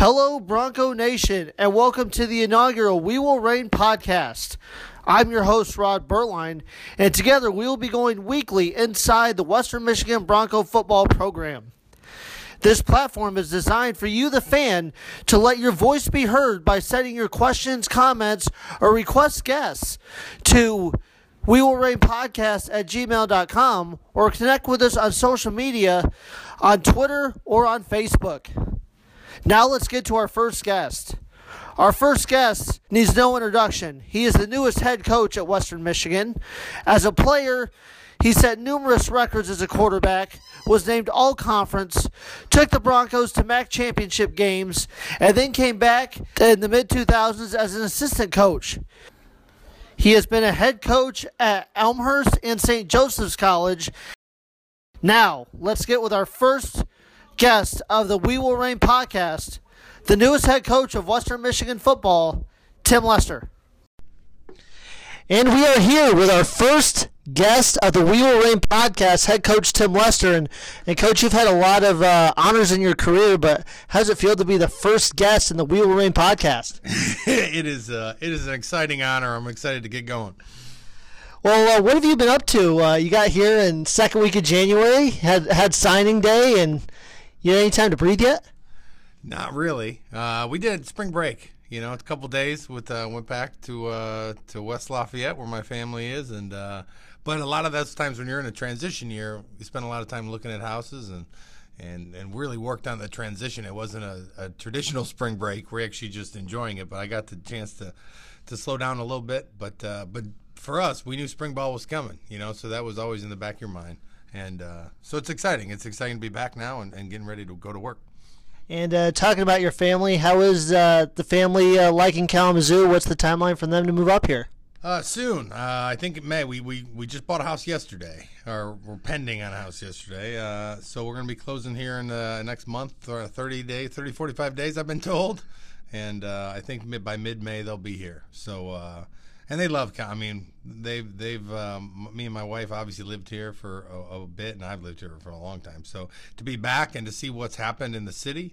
Hello, Bronco Nation, and welcome to the inaugural We Will Reign podcast. I'm your host, Rod Bertline, and together we will be going weekly inside the Western Michigan Bronco football program. This platform is designed for you, the fan, to let your voice be heard by sending your questions, comments, or request guests to wewillreignpodcast@gmail.com or connect with us on social media on Twitter or on Facebook. Now let's get to our first guest. Our first guest needs no introduction. He is the newest head coach at Western Michigan. As a player, he set numerous records as a quarterback, was named All-Conference, took the Broncos to MAC championship games, and then came back in the mid-2000s as an assistant coach. He has been a head coach at Elmhurst and St. Joseph's College. Now, let's get with our first guest of the We Will Reign podcast, the newest head coach of Western Michigan football, Tim Lester. And we are here with our first guest of the We Will Reign podcast, head coach Tim Lester. And Coach, you've had a lot of honors in your career, but how does it feel to be the first guest in the We Will Reign podcast? It is an exciting honor. I'm excited to get going. Well, what have you been up to? You got here in second week of January, had signing day, and you had any time to breathe yet? Not really. We did spring break. You know, a couple days went back to West Lafayette where my family is, and but a lot of those times when you're in a transition year, we spend a lot of time looking at houses and really worked on the transition. It wasn't a traditional spring break. We're actually just enjoying it, but I got the chance to slow down a little bit. But for us, we knew spring ball was coming. You know, so that was always in the back of your mind. And so it's exciting. It's exciting to be back now and getting ready to go to work. And talking about your family, how is the family liking Kalamazoo? What's the timeline for them to move up here? Soon. I think it may. We just bought a house yesterday, or we're pending on a house yesterday. So we're going to be closing here in the next month, or 45 days, I've been told. And I think by mid-May they'll be here. So and they love. I mean, they've me and my wife obviously lived here for a bit, and I've lived here for a long time. So to be back and to see what's happened in the city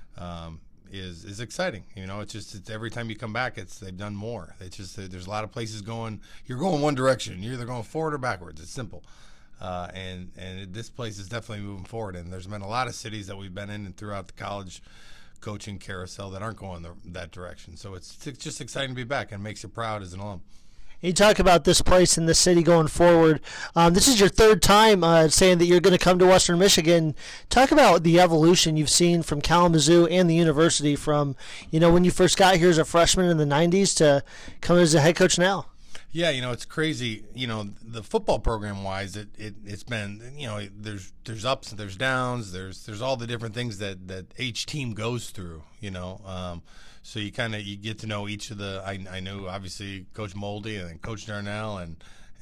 is exciting. You know, it's every time you come back, they've done more. It's just there's a lot of places going. You're going one direction. You're either going forward or backwards. It's simple. And this place is definitely moving forward. And there's been a lot of cities that we've been in and throughout the college coaching carousel that aren't going that direction. So it's just exciting to be back and makes you proud as an alum. You talk about this place in the city going forward. This is your third time saying that you're going to come to Western Michigan. Talk about the evolution you've seen from Kalamazoo and the university from, you know, when you first got here as a freshman in the 90s to coming as a head coach now. Yeah, you know, it's crazy. You know, the football program-wise, it's been, you know, there's ups and there's downs. There's all the different things that each team goes through, you know. So you get to know each of the. I know obviously Coach Moldy and Coach Darnell and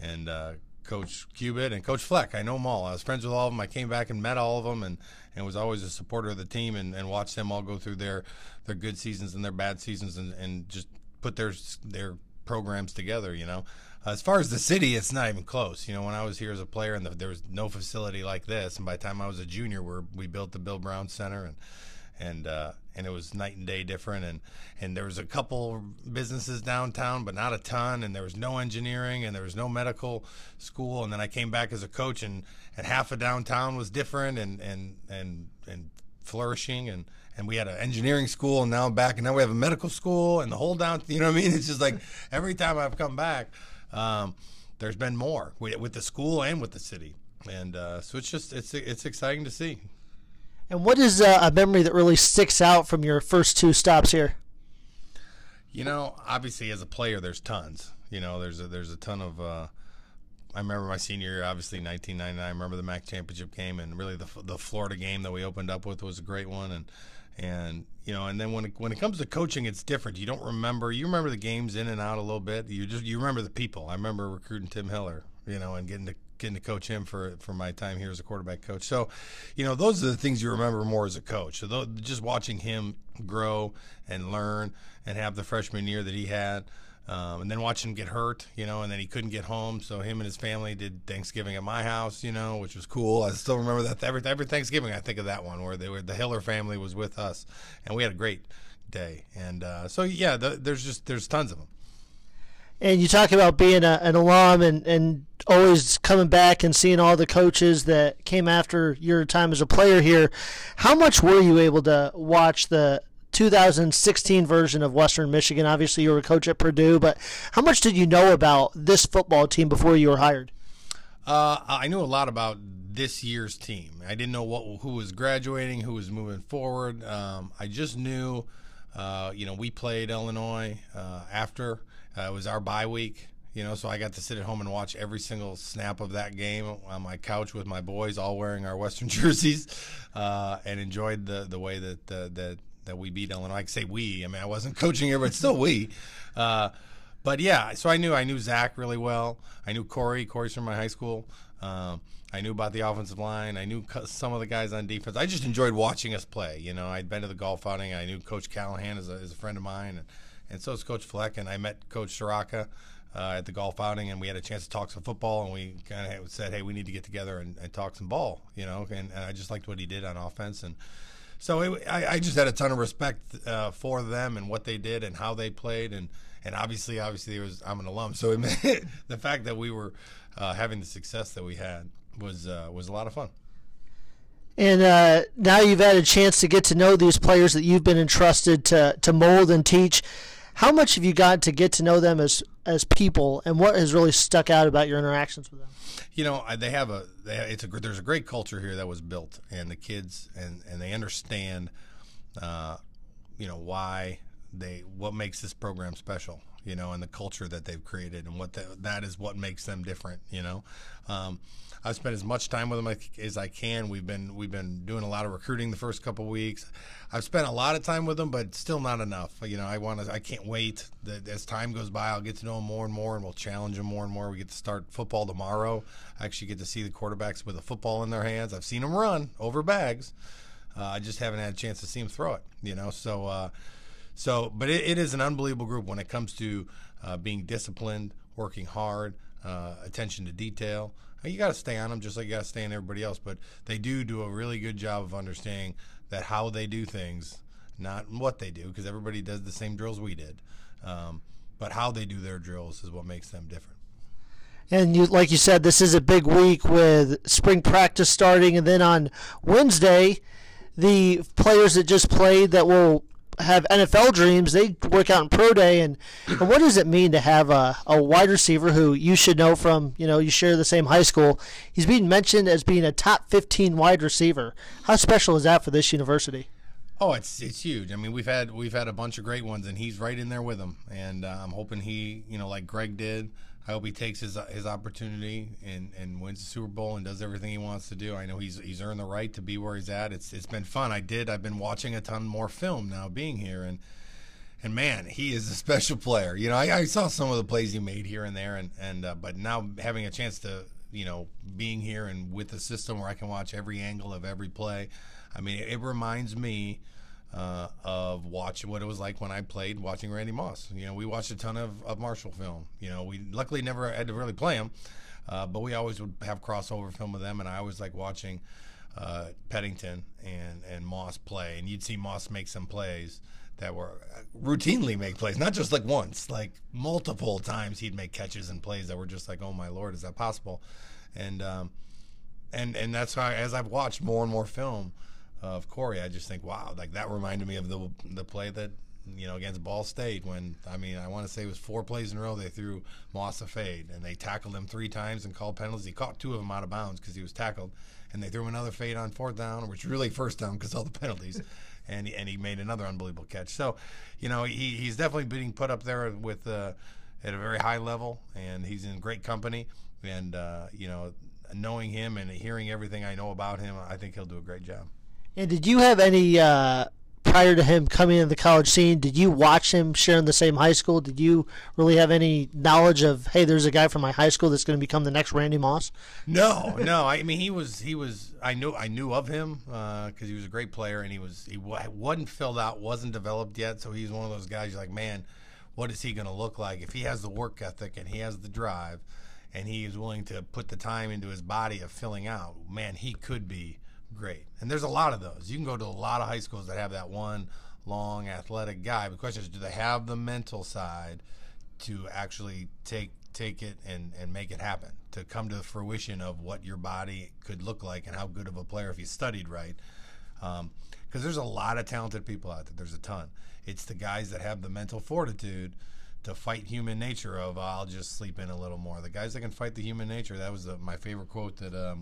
Coach Cubitt and Coach Fleck. I know them all. I was friends with all of them. I came back and met all of them and was always a supporter of the team and watched them all go through their good seasons and their bad seasons and just put their programs together, you know. As far as the city, it's not even close. You know, when I was here as a player and there was no facility like this, and by the time I was a junior, we built the Bill Brown Center and it was night and day different, and there was a couple businesses downtown, but not a ton, and there was no engineering and there was no medical school, and then I came back as a coach and half of downtown was different and flourishing and we had an engineering school, and now I'm back, and now we have a medical school, and the whole you know what I mean? It's just like every time I've come back, there's been more with the school and with the city, and so it's exciting to see. And what is a memory that really sticks out from your first two stops here? You know, obviously as a player, there's tons. You know, there's a ton of. I remember my senior year, obviously 1999. I remember the MAC championship game, and really the Florida game that we opened up with was a great one, and you know, and then when it comes to coaching, it's different. You remember the games in and out a little bit. You remember the people. I remember recruiting Tim Hiller, you know, and getting to coach him for my time here as a quarterback coach. So, you know, those are the things you remember more as a coach. So just watching him grow and learn and have the freshman year that he had, And then watching him get hurt, and then he couldn't get home, so him and his family did Thanksgiving at my house, which was cool. I still remember that every Thanksgiving I think of that one where the Hiller family was with us, and we had a great day. And there's tons of them. And you talk about being an alum and always coming back and seeing all the coaches that came after your time as a player here. How much were you able to watch the 2016 version of Western Michigan? Obviously, you were a coach at Purdue, but how much did you know about this football team before you were hired? I knew a lot about this year's team. I didn't know who was graduating, who was moving forward. I just knew, we played Illinois after. It was our bye week, so I got to sit at home and watch every single snap of that game on my couch with my boys, all wearing our Western jerseys, and enjoyed the way that we beat Illinois. I can say we. I mean, I wasn't coaching here, but still we. But yeah, so I knew Zach really well. I knew Corey. Corey's from my high school. I knew about the offensive line. I knew some of the guys on defense. I just enjoyed watching us play. I'd been to the golf outing. I knew Coach Callahan as a friend of mine, and so is Coach Fleck. And I met Coach Soraka at the golf outing, and we had a chance to talk some football. And we kind of said, hey, we need to get together and talk some ball. And I just liked what he did on offense. And so I just had a ton of respect for them and what they did and how they played, and obviously I'm an alum, so the fact that we were having the success that we had was a lot of fun. And now you've had a chance to get to know these players that you've been entrusted to mold and teach. How much have you got to get to know them as people, and what has really stuck out about your interactions with them? There's a great culture here that was built, and the kids and they understand, what makes this program special, and the culture that they've created, and that is what makes them different. I've spent as much time with them as I can. We've been doing a lot of recruiting the first couple of weeks. I've spent a lot of time with them, but still not enough. I can't wait that as time goes by, I'll get to know them more and more, and we'll challenge them more and more. We get to start football tomorrow. I actually get to see the quarterbacks with a football in their hands. I've seen them run over bags. I just haven't had a chance to see them throw it. But it is an unbelievable group when it comes to being disciplined, working hard, attention to detail. You got to stay on them just like you got to stay on everybody else. But they do a really good job of understanding that how they do things, not what they do, because everybody does the same drills we did. But how they do their drills is what makes them different. And like you said, this is a big week with spring practice starting, and then on Wednesday, the players that just played that will have NFL dreams, they work out in pro day. And what does it mean to have a wide receiver who you should know from, you share the same high school? He's being mentioned as being a top 15 wide receiver. How special is that for this university? Oh, it's huge. I mean, we've had a bunch of great ones, and he's right in there with them. And I'm hoping he, like Greg did, I hope he takes his opportunity and wins the Super Bowl and does everything he wants to do. I know he's earned the right to be where he's at. It's been fun. I've been watching a ton more film now being here, and man, he is a special player. I saw some of the plays he made here and there, but now having a chance to, being here and with a system where I can watch every angle of every play, I mean, it reminds me of watching what it was like when I played watching Randy Moss. We watched a ton of Marshall film. We luckily never had to really play him, but we always would have crossover film with them, and I always like watching Peddington and Moss play. And you'd see Moss make some plays that were routinely make plays, not just like once, like multiple times he'd make catches and plays that were just like, oh my Lord, is that possible? And that's why, as I've watched more and more film of Corey, I just think, wow, like that reminded me of the play that, against Ball State when, I want to say it was 4 plays in a row they threw Moss a fade, and they tackled him 3 times and called penalties. He caught 2 of them out of bounds because he was tackled, and they threw him another fade on 4th down, which really first down because all the penalties, and he made another unbelievable catch. So, he's definitely being put up there with at a very high level, and he's in great company, and knowing him and hearing everything I know about him, I think he'll do a great job. And did you have any, prior to him coming into the college scene, did you watch him sharing the same high school? Did you really have any knowledge of, hey, there's a guy from my high school that's going to become the next Randy Moss? No. I mean, he was. I knew of him because he was a great player, and he wasn't filled out, wasn't developed yet. So he's one of those guys. You're like, man, what is he going to look like if he has the work ethic and he has the drive and he is willing to put the time into his body of filling out. Man, he could be great. And there's a lot of those. You can go to a lot of high schools that have that one long athletic guy. The question is, do they have the mental side to actually take it and make it happen, to come to the fruition of what your body could look like and how good of a player if you studied right? Because there's a lot of talented people out there. There's a ton. It's the guys that have the mental fortitude to fight human nature of, I'll just sleep in a little more. The guys that can fight the human nature. That was my favorite quote that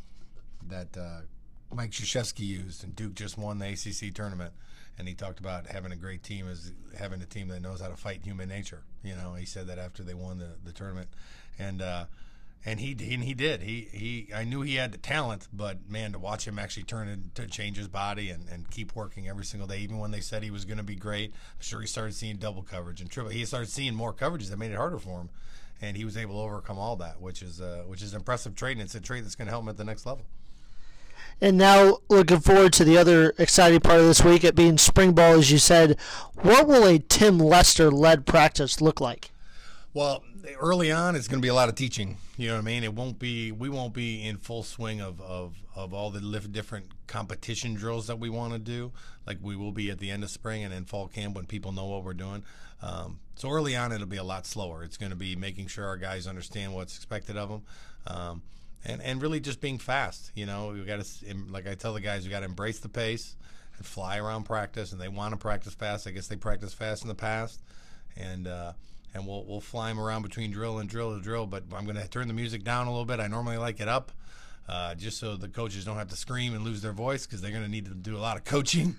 Mike Krzyzewski used, and Duke just won the ACC tournament, and he talked about having a great team as having a team that knows how to fight human nature. You know, he said that after they won the tournament, and he did. I knew he had the talent, but man, to watch him actually to change his body and keep working every single day, even when they said he was going to be great. I'm sure he started seeing double coverage and triple. He started seeing more coverages that made it harder for him, and he was able to overcome all that, which is an impressive trait, and it's a trait that's going to help him at the next level. And now, looking forward to the other exciting part of this week, it being spring ball, as you said. What will a Tim Lester-led practice look like? Well, early on, it's going to be a lot of teaching. You know what I mean? We won't be in full swing of all the different competition drills that we want to do, like we will be at the end of spring and in fall camp when people know what we're doing. So early on, it'll be a lot slower. It's going to be making sure our guys understand what's expected of them. And really just being fast. You know, we got to, like I tell the guys, we got to embrace the pace and fly around practice. And they want to practice fast. I guess they practiced fast in the past, and we'll fly them around between drill and drill to drill. But I'm going to turn the music down a little bit. I normally like it up, just so the coaches don't have to scream and lose their voice, because they're going to need to do a lot of coaching.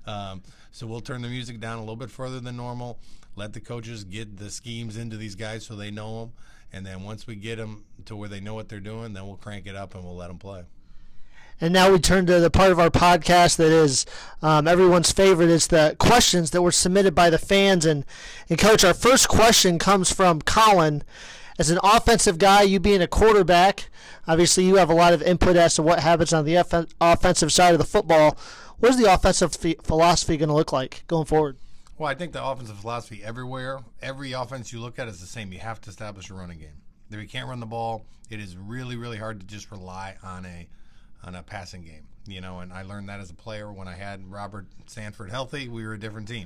So we'll turn the music down a little bit further than normal. Let the coaches get the schemes into these guys so they know them. And then once we get them to where they know what they're doing, then we'll crank it up and we'll let them play. And now we turn to the part of our podcast that is everyone's favorite. It's the questions that were submitted by the fans. And Coach, our first question comes from Colin. As an offensive guy, you being a quarterback, obviously you have a lot of input as to what happens on the offensive side of the football. What is the offensive philosophy going to look like going forward? Well, I think the offensive philosophy everywhere, every offense you look at is the same. You have to establish a running game. If you can't run the ball, it is really, really hard to just rely on a passing game. You know, and I learned that as a player when I had Robert Sanford healthy. We were a different team.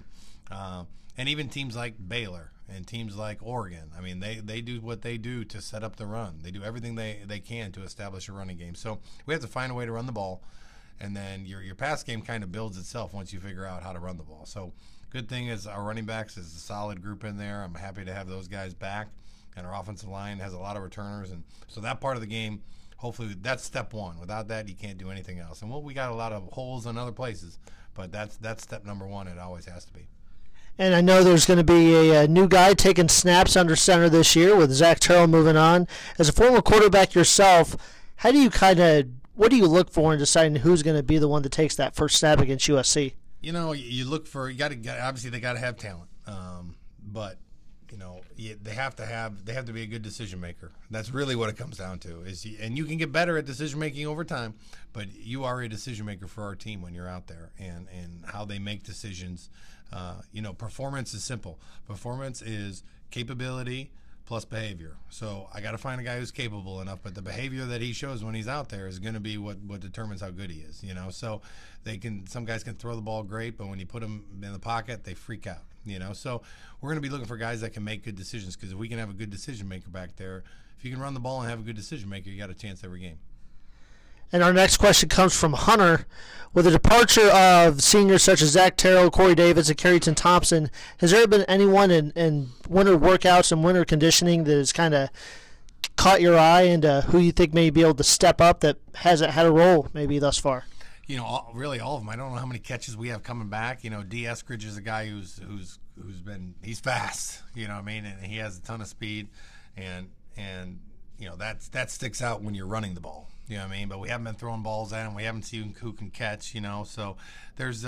And even teams like Baylor and teams like Oregon, I mean, they do what they do to set up the run. They do everything they can to establish a running game. So we have to find a way to run the ball, and then your pass game kind of builds itself once you figure out how to run the ball. So good thing is our running backs is a solid group in there. I'm happy to have those guys back, and our offensive line has a lot of returners, and so that part of the game, hopefully that's step one. Without that, you can't do anything else. And we got a lot of holes in other places, but that's step number one. It always has to be. And I know there's going to be a new guy taking snaps under center this year with Zach Terrell moving on. As a former quarterback yourself, what do you look for in deciding who's going to be the one that takes that first snap against USC? You know, you obviously they got to have talent, but you know they have to be a good decision maker. That's really what it comes down to. And you can get better at decision making over time, but you are a decision maker for our team when you're out there, and how they make decisions. You know, performance is simple. Performance is capability plus behavior. So I got to find a guy who's capable enough, but the behavior that he shows when he's out there is going to be what determines how good he is. You know, so some guys can throw the ball great, but when you put them in the pocket, they freak out. You know, so we're going to be looking for guys that can make good decisions, because if we can have a good decision maker back there, if you can run the ball and have a good decision maker, you got a chance every game. And our next question comes from Hunter. With the departure of seniors such as Zach Terrell, Corey Davis, and Carrington Thompson, has there been anyone in winter workouts and winter conditioning that has kind of caught your eye, and who you think may be able to step up that hasn't had a role maybe thus far? You know, really all of them. I don't know how many catches we have coming back. You know, D. Eskridge is a guy he's fast. You know what I mean? And he has a ton of speed, and you know that sticks out when you're running the ball. You know what I mean? But we haven't been throwing balls at him. We haven't seen who can catch. You know, so there's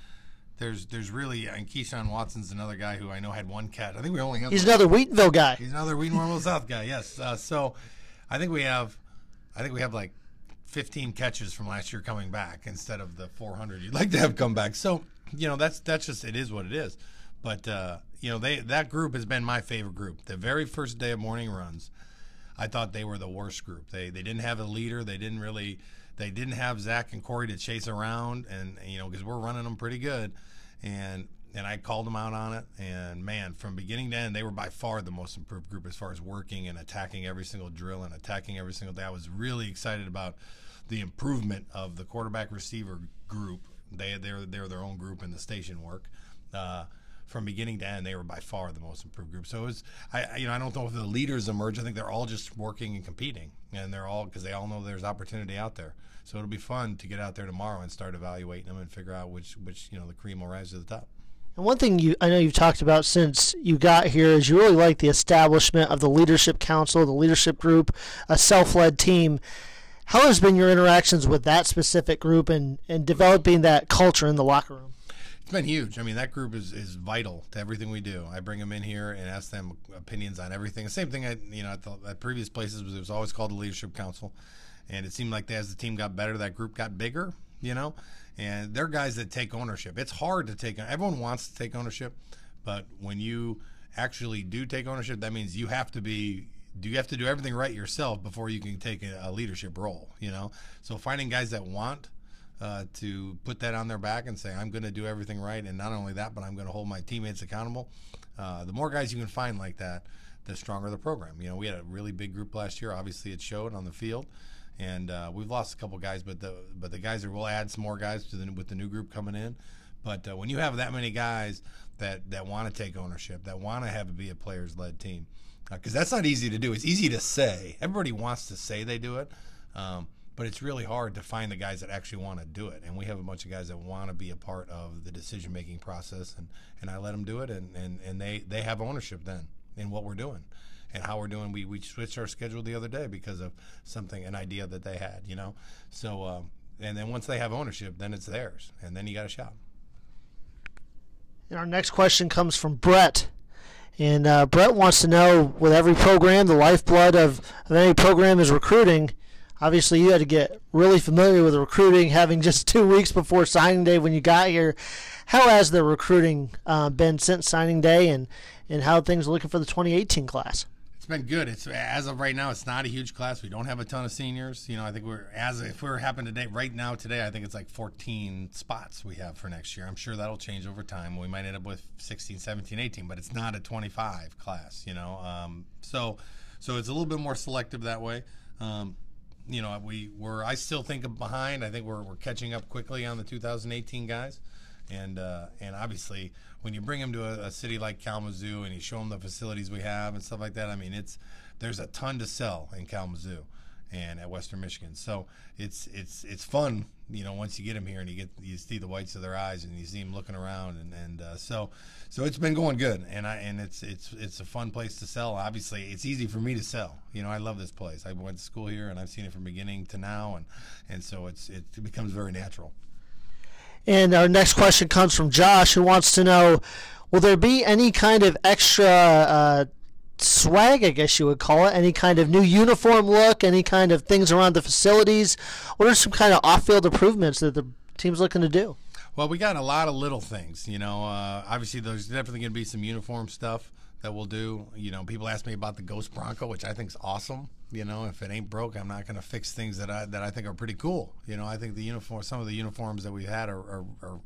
really, and Keyshawn Watson's another guy who I know had one catch. I think we only have. He's another Wheatonville guy. He's another Wheatonville South guy. Yes. So I think we have like 15 catches from last year coming back instead of the 400 you'd like to have come back. So you know that's just, it is what it is. But that group has been my favorite group. The very first day of morning runs, I thought they were the worst group. They didn't have a leader. They didn't have Zach and Corey to chase around, and because we're running them pretty good, and I called them out on it. And man, from beginning to end, they were by far the most improved group as far as working and attacking every single drill and attacking every single day. I was really excited about the improvement of the quarterback receiver group. They're their own group in the station work. From beginning to end, they were by far the most improved group. So I don't know if the leaders emerge. I think they're all just working and competing, and because they all know there's opportunity out there. So it'll be fun to get out there tomorrow and start evaluating them and figure out which the cream will rise to the top. And one thing I know you've talked about since you got here is you really like the establishment of the leadership council, the leadership group, a self-led team. How has been your interactions with that specific group and developing that culture in the locker room? It's been huge. I mean, that group is vital to everything we do. I bring them in here and ask them opinions on everything. The same thing at previous places it was always called the Leadership Council, and it seemed like as the team got better, that group got bigger. And they're guys that take ownership. It's hard to take. Everyone wants to take ownership, but when you actually do take ownership, that means you have to do everything right yourself before you can take a leadership role. So finding guys that want to put that on their back and say, I'm going to do everything right, and not only that, but I'm going to hold my teammates accountable. The more guys you can find like that, the stronger the program. We had a really big group last year. Obviously, it showed on the field, and we've lost a couple guys, but the guys we'll add some more guys with the new group coming in. But when you have that many guys that want to take ownership, that want to be a players-led team, because that's not easy to do. It's easy to say. Everybody wants to say they do it. But it's really hard to find the guys that actually want to do it. And we have a bunch of guys that want to be a part of the decision-making process, and I let them do it, and they have ownership then in what we're doing and how we're doing. We switched our schedule the other day because of an idea that they had, So, and then once they have ownership, then it's theirs, and then you got a shot. And our next question comes from Brett. And Brett wants to know, with every program, the lifeblood of any program is recruiting. Obviously, you had to get really familiar with recruiting, having just 2 weeks before signing day when you got here. How has the recruiting been since signing day, and how things are looking for the 2018 class? It's been good. As of right now, it's not a huge class. We don't have a ton of seniors. I think if we're happening today, I think it's like 14 spots we have for next year. I'm sure that'll change over time. We might end up with 16, 17, 18, but it's not a 25 class. So it's a little bit more selective that way. I still think of behind. I think we're catching up quickly on the 2018 guys, and obviously when you bring them to a city like Kalamazoo and you show them the facilities we have and stuff like that, I mean there's a ton to sell in Kalamazoo and at Western Michigan. So it's fun, once you get them here and you see the whites of their eyes and you see them looking around and so it's been going good, and it's a fun place to sell. Obviously, it's easy for me to sell. I love this place. I went to school here and I've seen it from beginning to now, and so it becomes very natural. And our next question comes from Josh, who wants to know, will there be any kind of extra swag, I guess you would call it, any kind of new uniform look, any kind of things around the facilities? What are some kind of off-field improvements that the team's looking to do? Well, we got a lot of little things, obviously there's definitely going to be some uniform stuff that we'll do. People ask me about the Ghost Bronco, which I think is awesome. If it ain't broke, I'm not going to fix things that I think are pretty cool. I think some of the uniforms that we've had are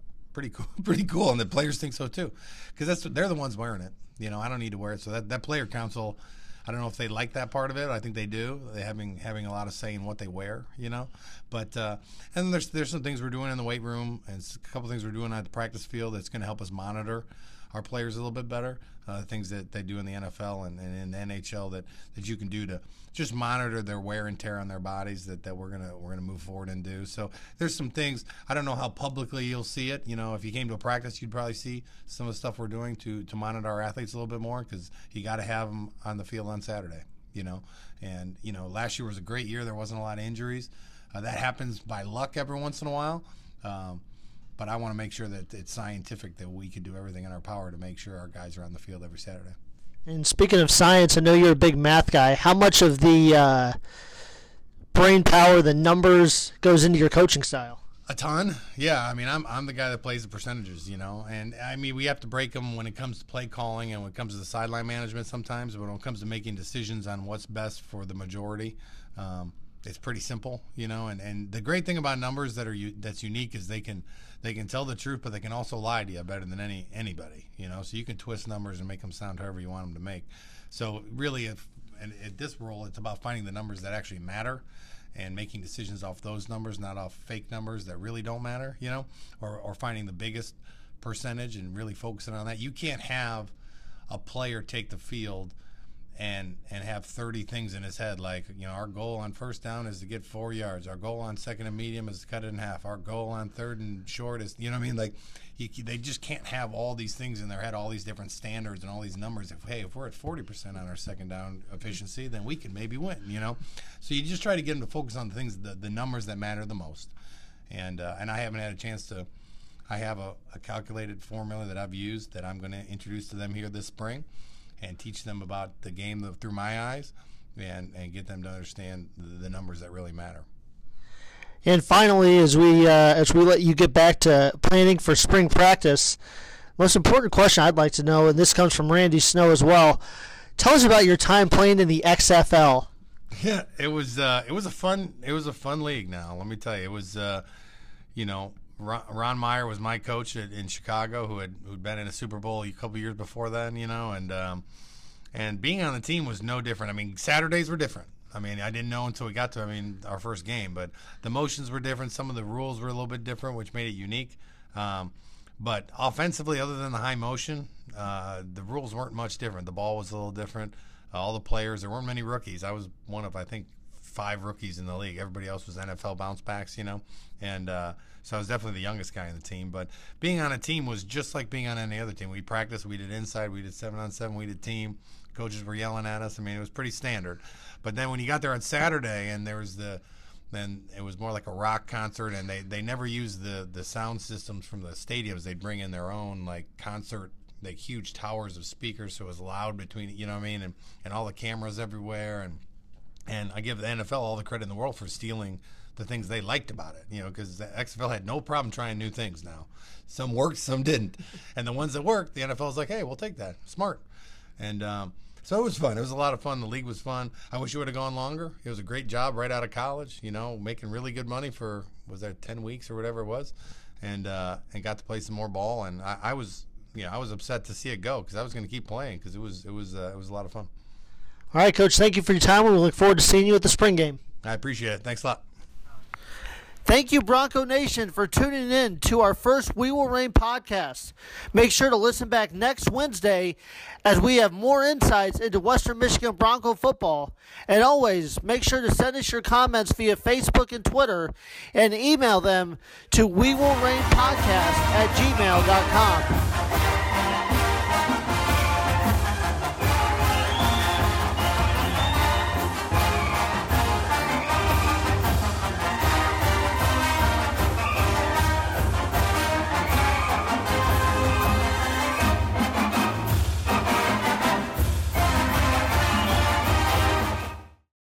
pretty cool, and the players think so too, because they're the ones wearing it. I don't need to wear it. So that player council, I don't know if they like that part of it. I think they do. They having a lot of say in what they wear, But and there's some things we're doing in the weight room, and a couple things we're doing at the practice field that's going to help us monitor our players a little bit better. Things that they do in the NFL and in the NHL that you can do to just monitor their wear and tear on their bodies that we're gonna move forward and do. So there's some things. I don't know how publicly you'll see it. If you came to a practice, you'd probably see some of the stuff we're doing to monitor our athletes a little bit more, because you got to have them on the field on Saturday. And last year was a great year. There wasn't a lot of injuries. That happens by luck every once in a while. But I want to make sure that it's scientific, that we can do everything in our power to make sure our guys are on the field every Saturday. And speaking of science, I know you're a big math guy. How much of the brain power, the numbers, goes into your coaching style? A ton, yeah. I mean, I'm the guy that plays the percentages, and I mean we have to break them when it comes to play calling and when it comes to the sideline management sometimes. But when it comes to making decisions on what's best for the majority, it's pretty simple, And the great thing about numbers that's unique is they can tell the truth, but they can also lie to you better than anybody, So you can twist numbers and make them sound however you want them to make. So really, at this role, it's about finding the numbers that actually matter and making decisions off those numbers, not off fake numbers that really don't matter, or finding the biggest percentage and really focusing on that. You can't have a player take the field and have 30 things in his head, like, our goal on first down is to get 4 yards. Our goal on second and medium is to cut it in half. Our goal on third and short is, Like, they just can't have all these things in their head, all these different standards and all these numbers. If we're at 40% on our second down efficiency, then we can maybe win, So you just try to get them to focus on the things, the numbers that matter the most. And I haven't had a chance to. I have a calculated formula that I've used that I'm going to introduce to them here this spring, and teach them about the game through my eyes, and get them to understand the numbers that really matter. And finally, as we let you get back to planning for spring practice, most important question I'd like to know, and this comes from Randy Snow as well. Tell us about your time playing in the XFL. Yeah, it was a fun league. Now, let me tell you, it was Ron Meyer was my coach in Chicago, who'd been in a Super Bowl a couple years before then, and being on the team was no different. I mean, Saturdays were different. I mean, I didn't know until we got to our first game, but the motions were different. Some of the rules were a little bit different, which made it unique. But offensively, other than the high motion, the rules weren't much different. The ball was a little different. All the players, there weren't many rookies. I was one of, I think, 5 rookies in the league. Everybody else was NFL bounce backs, and so I was definitely the youngest guy in the team. But being on a team was just like being on any other team. We practiced, we did inside, we did 7-on-7, we did team. Coaches were yelling at us. I mean, it was pretty standard. But then when you got there on Saturday, and then it was more like a rock concert, and they never used the sound systems from the stadiums. They'd bring in their own like concert, like huge towers of speakers, so it was loud between, and all the cameras everywhere, and I give the NFL all the credit in the world for stealing the things they liked about it, because the XFL had no problem trying new things now. Some worked, some didn't. And the ones that worked, the NFL's like, hey, we'll take that. Smart. And so it was fun. It was a lot of fun. The league was fun. I wish it would have gone longer. It was a great job right out of college, making really good money for, was that 10 weeks or whatever it was, and got to play some more ball. And I was upset to see it go, because I was going to keep playing, because it was a lot of fun. All right, Coach, thank you for your time. We look forward to seeing you at the spring game. I appreciate it. Thanks a lot. Thank you, Bronco Nation, for tuning in to our first We Will Reign podcast. Make sure to listen back next Wednesday as we have more insights into Western Michigan Bronco football. And always, make sure to send us your comments via Facebook and Twitter, and email them to wewillreignpodcast@gmail.com.